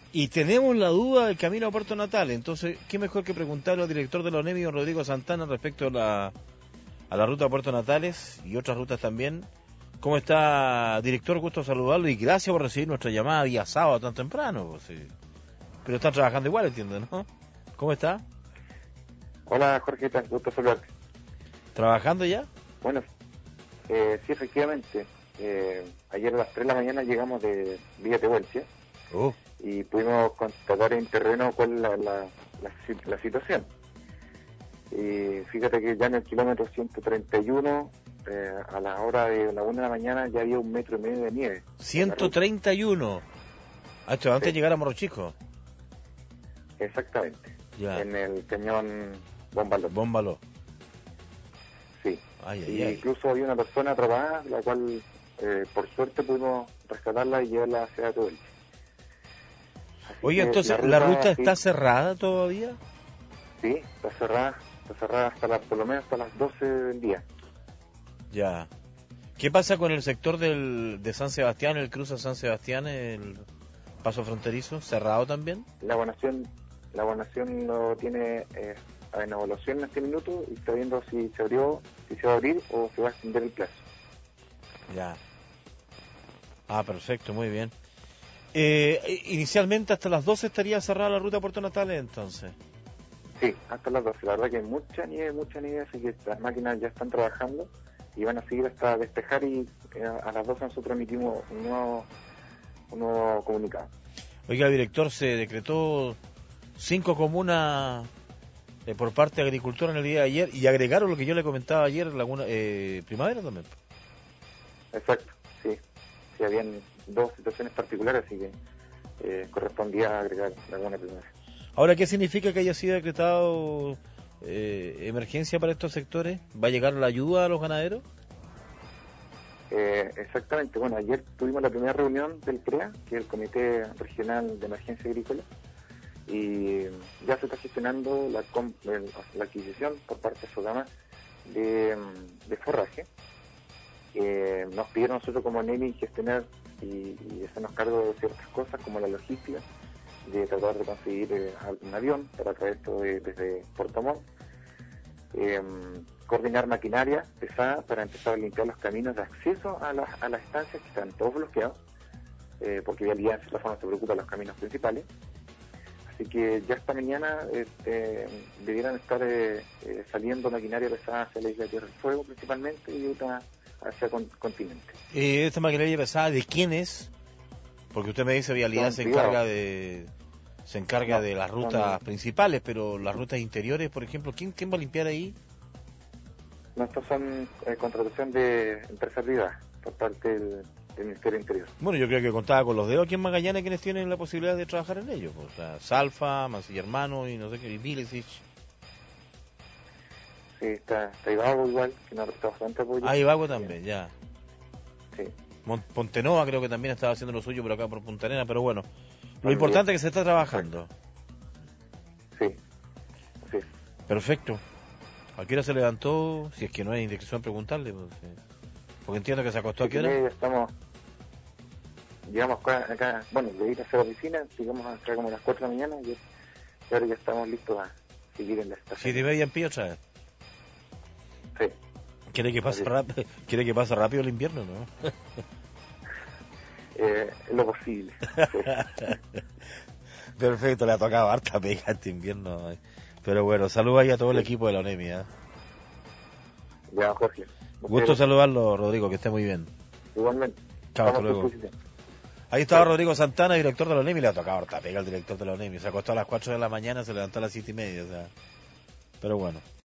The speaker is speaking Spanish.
Y tenemos la duda del camino a Puerto Natales, entonces, ¿qué mejor que preguntarle al director de la ONEMI, don Rodrigo Santana, respecto a la ruta a Puerto Natales y otras rutas también? ¿Cómo está, director? Gusto saludarlo y gracias por recibir nuestra llamada día sábado tan temprano. Pues, sí. Pero están trabajando igual, entiendo, ¿no? ¿Cómo está? Hola Jorge, gusto saludarte. ¿Trabajando ya? Bueno, sí, efectivamente. Ayer a las 3 de la mañana llegamos de Villa Tehuelche y pudimos constatar en terreno cuál es la situación. Y fíjate que ya en el kilómetro 131, a la hora de la 1 de la mañana ya había 1,5 metros de nieve. 131. Esto antes de llegar a Morro Chico. Exactamente. Ya. En el cañón Bómbalo. Bómbalo. Sí. Ay. Incluso había una persona atrapada, la cual por suerte pudimos rescatarla y llevarla hacia Tehuelche. Oye, entonces, ¿la ruta está cerrada todavía? Sí, está cerrada hasta por lo menos hasta las 12 del día. Ya. ¿Qué pasa con el sector de San Sebastián, el cruce a San Sebastián, el paso fronterizo, cerrado también? La abonación lo tiene en evaluación en este minuto y está viendo si se abrió, si se va a abrir o se va a extender el plazo. Ya. Perfecto, muy bien. Inicialmente hasta las 12 estaría cerrada la ruta a Puerto Natales, entonces. Sí, hasta las 12. La verdad que hay mucha nieve, así que las máquinas ya están trabajando y van a seguir hasta despejar y a las 12 nosotros emitimos un nuevo comunicado. Oiga, director, se decretó 5 comunas por parte de agricultura en el día de ayer y agregaron lo que yo le comentaba ayer, Laguna Primavera también. Exacto, sí. Sí, habían 2 situaciones particulares, así que correspondía agregar Laguna Primavera. Ahora, ¿qué significa que haya sido decretado emergencia para estos sectores? ¿Va a llegar la ayuda a los ganaderos? Exactamente. Bueno, ayer tuvimos la primera reunión del CREA, que es el Comité Regional de Emergencia Agrícola, y ya se está gestionando la adquisición por parte de SOGAMA de forraje. Nos pidieron nosotros como NEMI gestionar y hacernos cargo de ciertas cosas como la logística, de tratar de conseguir un avión para traer esto desde Puerto Montt, coordinar maquinaria pesada para empezar a limpiar los caminos de acceso a las estancias que están todos bloqueados, porque Vialidad en cierta forma se preocupa de los caminos principales. Así que ya esta mañana debieran estar saliendo maquinaria pesada hacia la isla de Tierra del Fuego principalmente y otra hacia continente. ¿Esta maquinaria pesada de quién es? Porque usted me dice Vialidad se encarga de las rutas principales, pero las rutas interiores, por ejemplo, ¿quién va a limpiar ahí? No, estos son contratación de empresas privadas por parte del Ministerio Interior. Bueno, yo creo que contaba con los dedos aquí en Magallanes quienes tienen la posibilidad de trabajar en ellos. O sea, Salfa, Mancilla Hermano y no sé qué, y Vilesich. Sí, está Ibago igual, que nos presta bastante apoyo. Ibago también, ya. Sí. Pontenova creo que también estaba haciendo lo suyo por acá por Punta Arenas, pero bueno, lo importante es que se está trabajando. Sí. Perfecto. ¿A qué hora se levantó? Si es que no hay indiscreción preguntarle, porque entiendo que se acostó a qué hora. Llegamos acá, bueno, de ir hacia la oficina, llegamos acá como a las 4 de la mañana y ahora ya estamos listos a seguir en la estación. 7:30 en pie otra vez. Sí. ¿Quiere que pase rápido el invierno, no? Lo posible. Sí. Perfecto, le ha tocado harta pega este invierno. Pero bueno, saludos ahí a todo el equipo de la ONEMI. Ya, Jorge. Gusto saludarlo, Rodrigo, que esté muy bien. Igualmente. Chao, hasta luego. Ahí estaba Rodrigo Santana, director de la ONEMI, le ha tocado harta pega al director de la ONEMI. Se acostó a las 4 de la mañana, se levantó a las 7:30, o sea. Pero bueno.